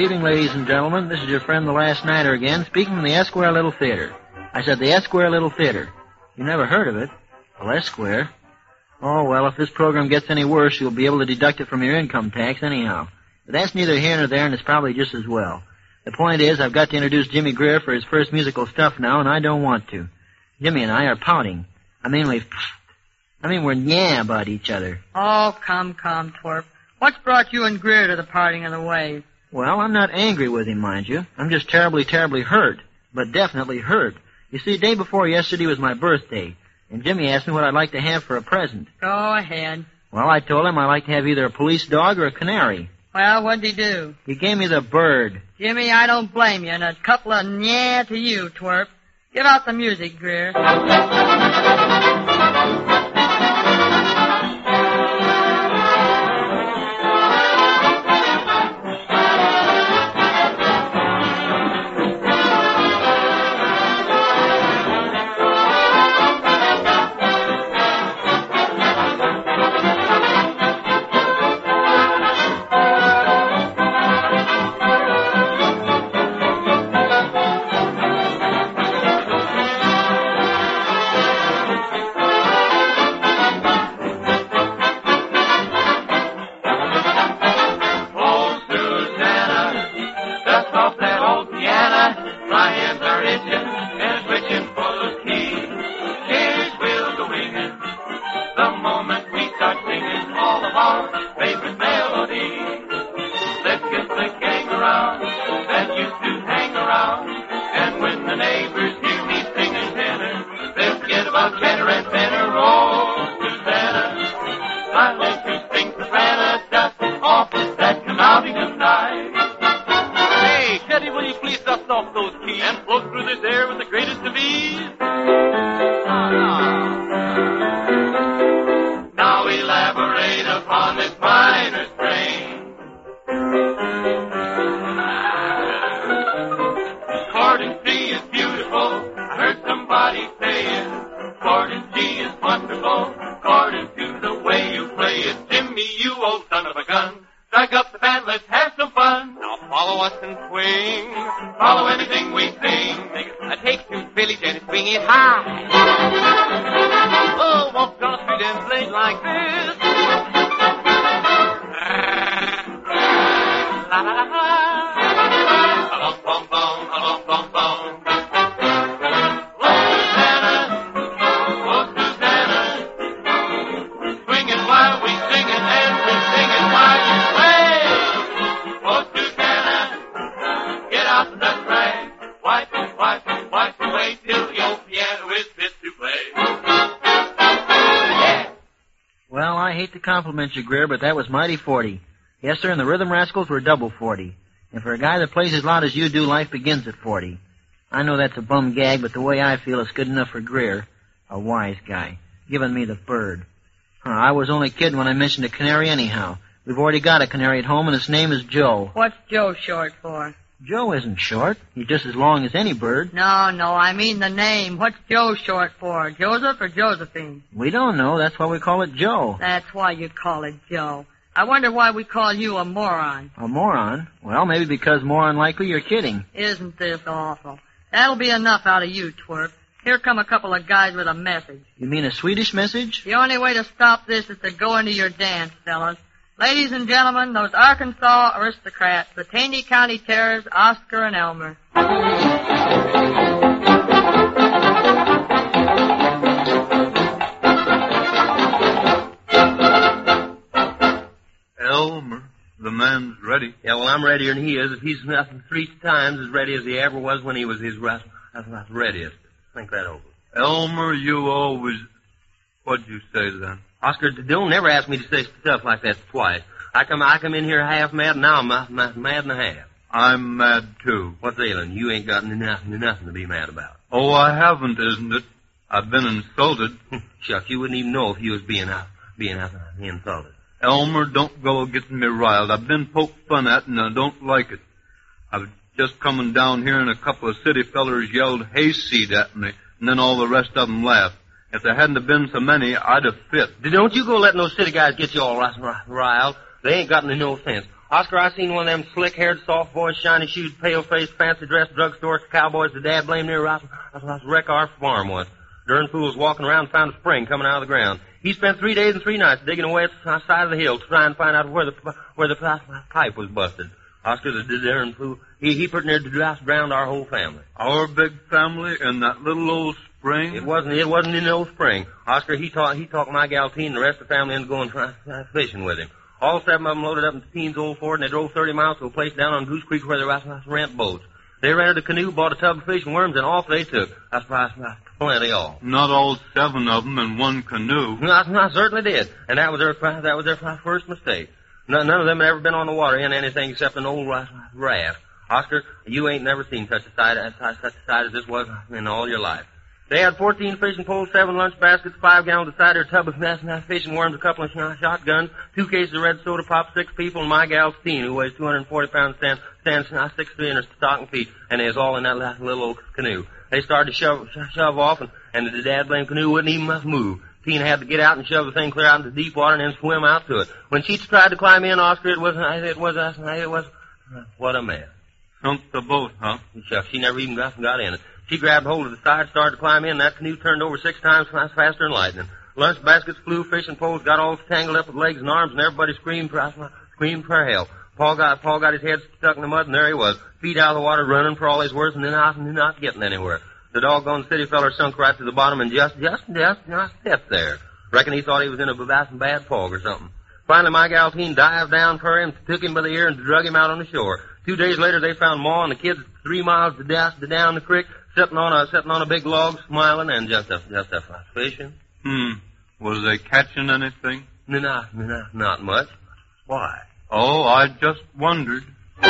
evening, ladies and gentlemen. This is your friend the Last Nighter again, speaking from the Esquire Little Theater. I said the Esquire Little Theater. You never heard of it? Well, Esquire. Oh, well, if this program gets any worse, you'll be able to deduct it from your income tax anyhow. But that's neither here nor there, and it's probably just as well. The point is, I've got to introduce Jimmy Greer for his first musical stuff now, and I don't want to. Jimmy and I are pouting. We're yeah about each other. Oh, come, twerp. What's brought you and Greer to the parting of the ways? Well, I'm not angry with him, mind you. I'm just terribly, terribly hurt. But definitely hurt. You see, day before yesterday was my birthday, and Jimmy asked me what I'd like to have for a present. Go ahead. Well, I told him I'd like to have either a police dog or a canary. Well, what'd he do? He gave me the bird. Jimmy, I don't blame you, and a couple of yeah to you, twerp. Give out the music, Greer. Compliment you, Greer, but that was mighty 40. Yes, sir, and the Rhythm Rascals were double 40. And for a guy that plays as loud as you do, life begins at 40. I know that's a bum gag, but the way I feel, it's good enough for Greer. A wise guy. Giving me the bird. I was only kidding when I mentioned a canary anyhow. We've already got a canary at home, and his name is Joe. What's Joe short for? Joe isn't short. He's just as long as any bird. No, I mean the name. What's Joe short for? Joseph or Josephine? We don't know. That's why we call it Joe. That's why you call it Joe. I wonder why we call you a moron. A moron? Well, maybe because more unlikely you're kidding. Isn't this awful? That'll be enough out of you, twerp. Here come a couple of guys with a message. You mean a Swedish message? The only way to stop this is to go into your dance, fellas. Ladies and gentlemen, those Arkansas aristocrats, the Taney County Terrors, Oscar and Elmer. Elmer, the man's ready. Yeah, well, I'm readier than he is. If he's nothing 3 times as ready as he ever was when he was his readiest. Think that over. Elmer, you always... What'd you say then? Oscar, don't never ask me to say stuff like that twice. I come in here half mad, and now I'm mad and a half. I'm mad, too. What's ailing? You ain't got nothing to be mad about. Oh, I haven't, isn't it? I've been insulted. Shucks, you wouldn't even know if you was being insulted. Elmer, don't go getting me riled. I've been poked fun at, and I don't like it. I was just coming down here, and a couple of city fellers yelled hayseed at me, and then all the rest of them laughed. If there hadn't have been so many, I'd have fit. Don't you go letting those city guys get you all riled. They ain't got no sense. Oscar, I seen one of them slick-haired, soft boys, shiny-shoed, pale-faced, fancy-dressed drugstore cowboys that Dad blamed near us wreck our farm once. Darn fool was walking around and found a spring coming out of the ground. He spent 3 days and 3 nights digging away at the side of the hill to try and find out where the pipe was busted. Oscar, the darn fool, he pretty near drowned our whole family. Our big family in that little old spring? It wasn't in the old spring. Oscar, he talked my gal Teen and the rest of the family into going fishing with him. All 7 of them loaded up in Teen's old Ford, and they drove 30 miles to a place down on Goose Creek where they rent boats. They rented a canoe, bought a tub of fish and worms, and off they took. That's plenty all. Not all 7 of them in one canoe. No, I certainly did. And that was their first mistake. None of them had ever been on the water in anything except an old raft. Oscar, you ain't never seen such a sight as this was in all your life. They had 14 fishing poles, 7 lunch baskets, 5 gallons of cider, a tub of fish and worms, a couple of shotguns, 2 cases of red soda pop, 6 people, and my gal Steen, who weighs 240 pounds, stands 6'3" in her stocking feet, and is all in that little old canoe. They started to shove off, and the dad blamed canoe wouldn't even move. Teen had to get out and shove the thing clear out into deep water and then swim out to it. When she tried to climb in, Oscar, it was what a mess. Sunk the boat, huh? She never even got in it. She grabbed hold of the side, started to climb in, and that canoe turned over 6 times faster than lightning. Lunch baskets flew, fishing poles got all tangled up with legs and arms, and everybody screamed for help. Paul got his head stuck in the mud, and there he was, feet out of the water, running for all his worth, and then not getting anywhere. The doggone city feller sunk right to the bottom and just stepped there. Reckon he thought he was in a bad fog or something. Finally, my gal Teen dived down for him, took him by the ear, and drug him out on the shore. 2 days later, they found Ma and the kids 3 miles down the creek, sitting on a big log, smiling and just fishing. Was they catching anything? Not much. Why? Oh, I just wondered.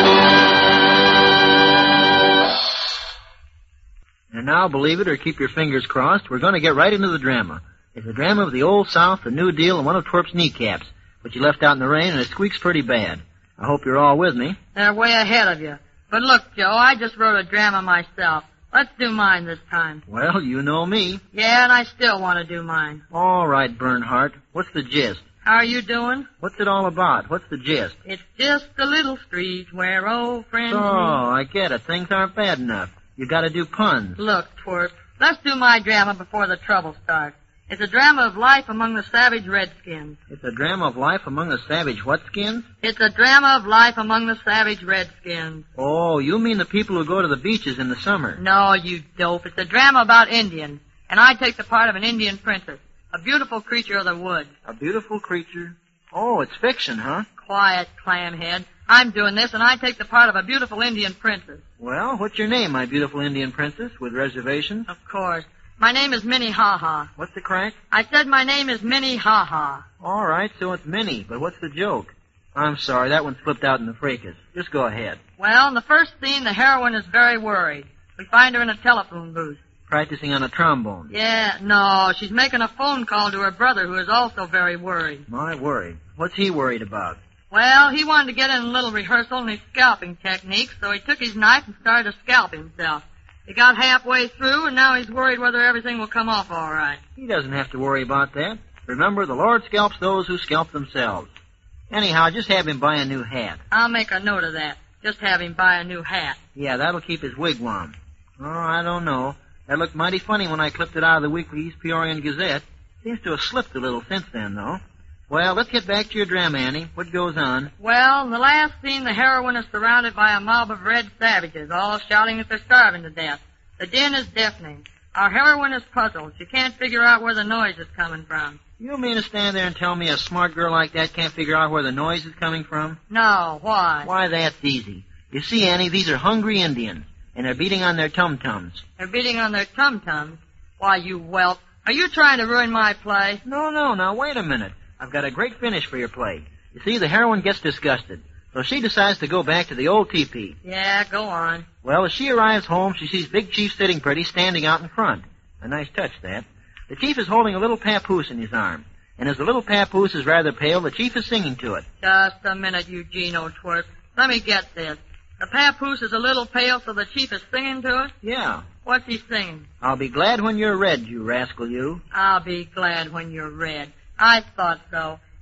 And now, believe it or keep your fingers crossed, we're going to get right into the drama. It's a drama of the Old South, the New Deal, and one of Twerp's kneecaps, which you left out in the rain, and it squeaks pretty bad. I hope you're all with me. They're way ahead of you. But look, Joe, I just wrote a drama myself. Let's do mine this time. Well, you know me. Yeah, and I still want to do mine. All right, Bernhardt. What's the gist? How are you doing? What's it all about? What's the gist? It's just a little street where old friends... Oh, I get it. Things aren't bad enough. You gotta do puns. Look, Twerp, let's do my drama before the trouble starts. It's a drama of life among the savage redskins. It's a drama of life among the savage what skins? It's a drama of life among the savage redskins. Oh, you mean the people who go to the beaches in the summer? No, you dope. It's a drama about Indians. And I take the part of an Indian princess, a beautiful creature of the woods. A beautiful creature? Oh, it's fiction, huh? Quiet, clamhead. I'm doing this, and I take the part of a beautiful Indian princess. Well, what's your name, my beautiful Indian princess, with reservations? Of course. My name is Minnie Ha-Ha. What's the crack? I said my name is Minnie Ha-Ha. All right, so it's Minnie, but what's the joke? I'm sorry, that one slipped out in the fracas. Just go ahead. Well, in the first scene, the heroine is very worried. We find her in a telephone booth. Practicing on a trombone. Yeah, no, she's making a phone call to her brother, who is also very worried. My word. What's he worried about? Well, he wanted to get in a little rehearsal in his scalping techniques, so he took his knife and started to scalp himself. He got halfway through, and now he's worried whether everything will come off all right. He doesn't have to worry about that. Remember, the Lord scalps those who scalp themselves. Anyhow, just have him buy a new hat. I'll make a note of that. Just have him buy a new hat. Yeah, that'll keep his wigwam. Oh, I don't know. That looked mighty funny when I clipped it out of the weekly East Peorian Gazette. Seems to have slipped a little since then, though. Well, let's get back to your drama, Annie. What goes on? Well, in the last scene, the heroine is surrounded by a mob of red savages, all shouting that they're starving to death. The din is deafening. Our heroine is puzzled. She can't figure out where the noise is coming from. You mean to stand there and tell me a smart girl like that can't figure out where the noise is coming from? No, why? Why, that's easy. You see, Annie, these are hungry Indians, and they're beating on their tum-tums. They're beating on their tum-tums? Why, you whelp. Are you trying to ruin my play? No, now wait a minute. I've got a great finish for your play. You see, the heroine gets disgusted, so she decides to go back to the old teepee. Yeah, go on. Well, as she arrives home, she sees Big Chief sitting pretty, standing out in front. A nice touch, that. The chief is holding a little papoose in his arm, and as the little papoose is rather pale, the chief is singing to it. Just a minute, Eugene Twerp. Let me get this. The papoose is a little pale, so the chief is singing to it? Yeah. What's he singing? I'll be glad when you're red, you rascal, you. I'll be glad when you're red. I thought so.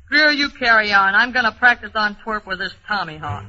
Greer, you carry on. I'm going to practice on twerp with this Tommy Hawk.